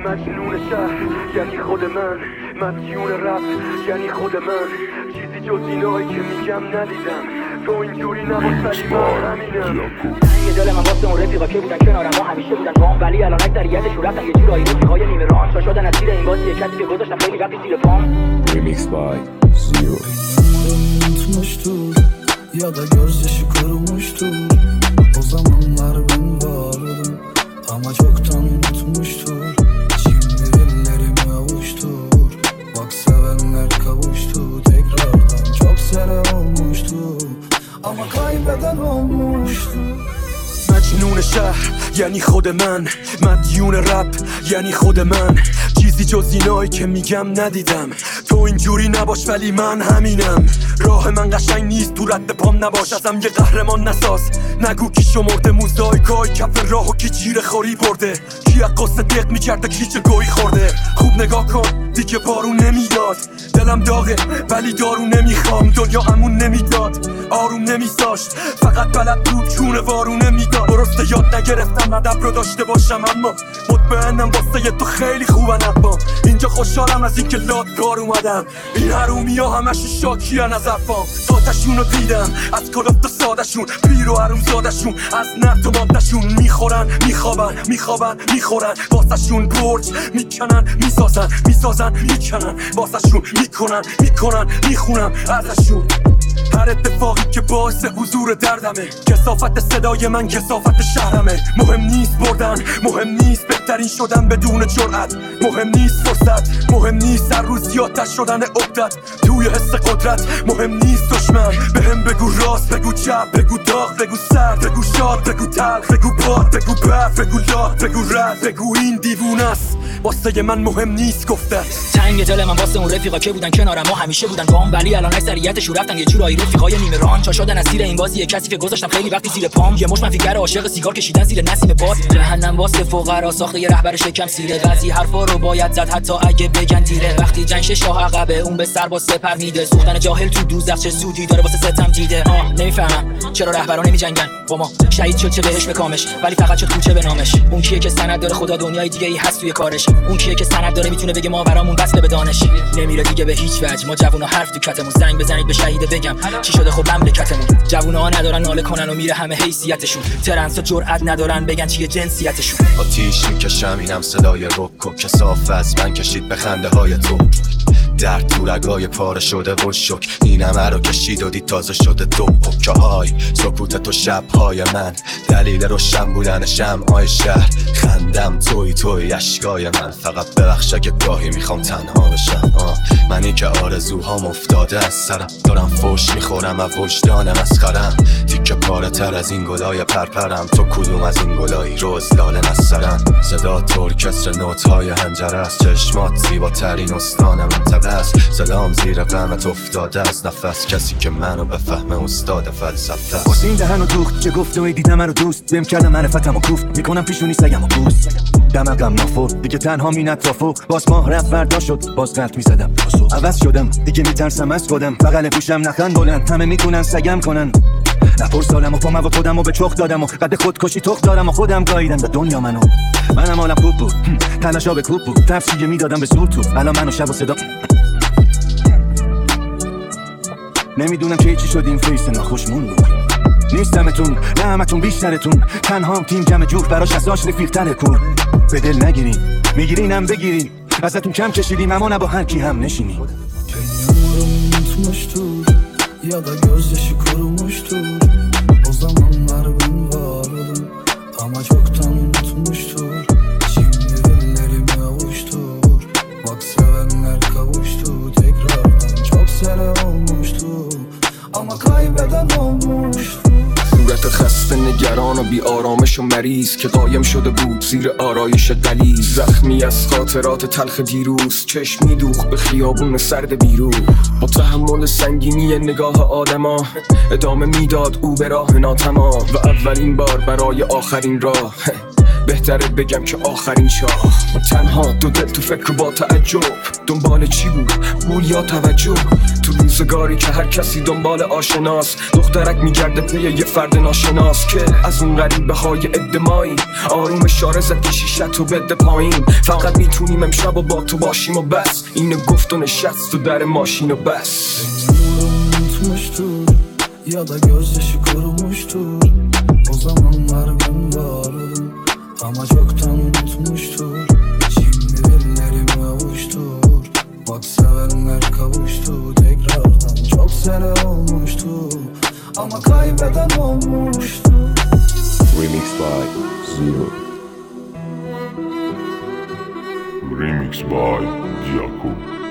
مجنون شهر یعنی خود من، مدیون رپ یعنی خود من. چیزی جز اینایی که میگم ندیدم، تو اینجوری نباش ولی من همینم. یه دل من واسه اون رفیقا که بودن کنارم و همیشه بودن با هم، ولی الان اکثریتشون رفتن یه جورایی رفیقای نیمه ران تا شدن از زیر این بازی. کسی که گذاشتم خیلی وقتی زیر پام. Remix by Zero. Unutmuştur ya da gözyaşı kurumuştur. O zamanlar ben vardım ama çoktan unutmuştur. Şimdi ellerimi avuştur, bak sevenler kavuştu tekrardan. Çok seven olmuştu ama kaybeden olmuştu. مجنون شهر یعنی خود من، مدیون رپ یعنی خود من. چیزی جز اینایی که میگم ندیدم، تو اینجوری نباش ولی من همینم. راه من قشنگ نیست تو رد پام نباش، ازم یه قهرمان نساز. نگو کی شمرده موزاییکای کف راه و کی جیر خوری برده، کی از قصه دق میکرده کی چه گویی خورده. خوب نگاه کن دیگه بارون نمیاد، دلم داغه ولی دارو نمیخوام. دنیا امون نمیداد، آروم نمیذاشت، فقط بلد بود چونه وارونه میداد. درسته یاد نگرفتم ادب رو داشته باشم، اما مطمئنم واسه تو خیلی خوبن. اما اینجا خوشحالم از اینکه لادگار اومدم. این حرومی ها همشون شاکیان از افام، تاتشون رو دیدم از کلفت و سادشون، پیر و حروم زادشون از نفت و مادشون. میخورن میخوابن میخوابن میخورن، واسهشون برج میکنن میسازن میسازن میکنن، واسهشون میکنن میکنن میخونم ازشون. هر اتفاقی که باعث حضور دردمه، کثافت صدای من کثافت شهرمه. مهم نیست بردن، مهم نیست بهترین شدن بدون جرأت، مهم نیست فرصت، مهم نیست هر روز زیادتر شدن عقدت توی حس قدرت. مهم نیست دشمن بهم بگو راست، بگو چپ، بگو داغ، بگو سرد، بگو شاد، بگو تلخ، بگو باد، بگو برف، بگو لاد، بگو رد، بگو این دیوونه است. واسه من مهم نیست گفته. تنگ دل من واسه اون رفیقا که بودن کنارم و همیشه بودن با هم، ولی الان اکثریتشون رفتن یه جورایی رفیقای نیمه ران تا شدن از زیر این بازی. کسی که گذاشتم خیلی وقتی زیر پام، یه مش منفیگر عاشق سیگار کشیدن زیر نسیم باد. جهنم واسه فقرا ساخته یه رهبر شکم سیره، بعضی حرفا رو باید زد حتی اگه بگن تیره. وقتی جنگ شاه عقبه اون به سر با سپر میده، سوختن جاهل تو دوزخ چه سودی داره واسه ستم دیده. نمیفهمم چرا رهبرا نمیجنگن با ما، شهید شد چه بهش بکامش ولی فقط شد کوچه به نامش. اون کیه که سند داره خدا دنیای دیگه ای هست توی کارش، اون کیه که سند داره میتونه بگه ما برامون وصله به دانش. نمیره دیگه به هیچ وجه ما جوونا حرف تو کتمون، زنگ بزنید به شهید بگم چی شده خب مملکتمون. جوونا ندارن ناله کنن و میره همه حیثیتشون، ترنسا جرأت ندارن بگن چیه جنسیتشون. آتیش میکشم اینم صدای رک و کثافت از من کشید به خنده های تو. درد تو رگای پاره شده و شک، این همه رو کشید و دید تازه شده دو پکه های سکوت تو شبهای من، دلیل روشن بودن شمعای شهر. خندم توی اشکای من، فقط ببخش اگه گاهی میخوام تنها بشم. منی که آرزوهام افتاده از سرم، دارم فوش میخورم و وجدانم مسخرم. تیکه پاره تر از این گلای پرپرم، تو کدوم از این گلایی روز لاله نسرم. صدا ترکستر نوت‌های هنجره است، چشمات زیباترین استان منطقه است. صدام زیر غمت افتاده از نفس، کسی که منو بفهمه استاد فلسفه است. واسه این دهن و دوخت چه گفت و دیدم منو دوست، بهم کردم معرفتم و کوفت، میکنم پیشونی سگم و پوست. دم غم نافور دیگه تنها مینت رافو، باز ماه رفت فردا شد باز قلب میزدم. عوض شدم دیگه میترسم از خودم، بغل گوشم نخند بلند، همه میتونن سگم کنن. نپر سالم و پامو و خودم و به چخ دادم و قد خودکشی تخ دارم و خودم گاییدم به دنیا منو. منم حالم خوب بود، تلاشا به کوب بود، تفسیه میدادم به زور تو. الان منو شب و صدا نمیدونم که چی شد این فیس ناخوشمون بود. نیستمتون نه همتون بیشترتون، تنها تیم جمع جور براش ازاش رفیق‌تره کور. به دل نگیرین میگیرینم بگیرین، ازتون کم کشیدیم اما نه با هر کی هم نشینیم. Unutmuştur ya da gözyaşı kurumuştur. O zamanlar ben vardım ama çoktan unutmuştur. Şimdi ellerimi avuştur, bak sevenler kavuştu tekrardan. Çok seven olmuştu ama kaybeden olmuştu. صورت خسته نگران و بی آرامش و مریض که قایم شده بود زیر آرایش غلیظ. زخمی از خاطرات تلخ دیروز، چشم میدوخت به خیابون سرد بیروح. با تحمل سنگینی نگاه آدما ادامه میداد او به راه ناتمام، و اولین بار برای آخرین راه بهتره بگم که آخرین چاه. تنها دو دل تو فکر با تعجب، دنبال چی بود؟ پول یا توجه؟ تو روزگاری که هر کسی دنبال آشناست، دخترک میگرده پی یه فرد ناشناس که از اون غریبه های ادمایی. آروم اشاره زد که شیشه تو بده پایین، فقط میتونیم امشب و با تو باشیم و bas. Yine gofton eşyatsı der maşını bas. Unutmuştur ya da gözyaşı kurumuştur. O zamanlar ben vardım ama çoktan unutmuştur. Şimdi ellerimi avuştur. Bak sevenler kavuştu tekrardan. Çok sene olmuştu ama kaybeden olmuştu. Remix by Zero. Remix by Diaco.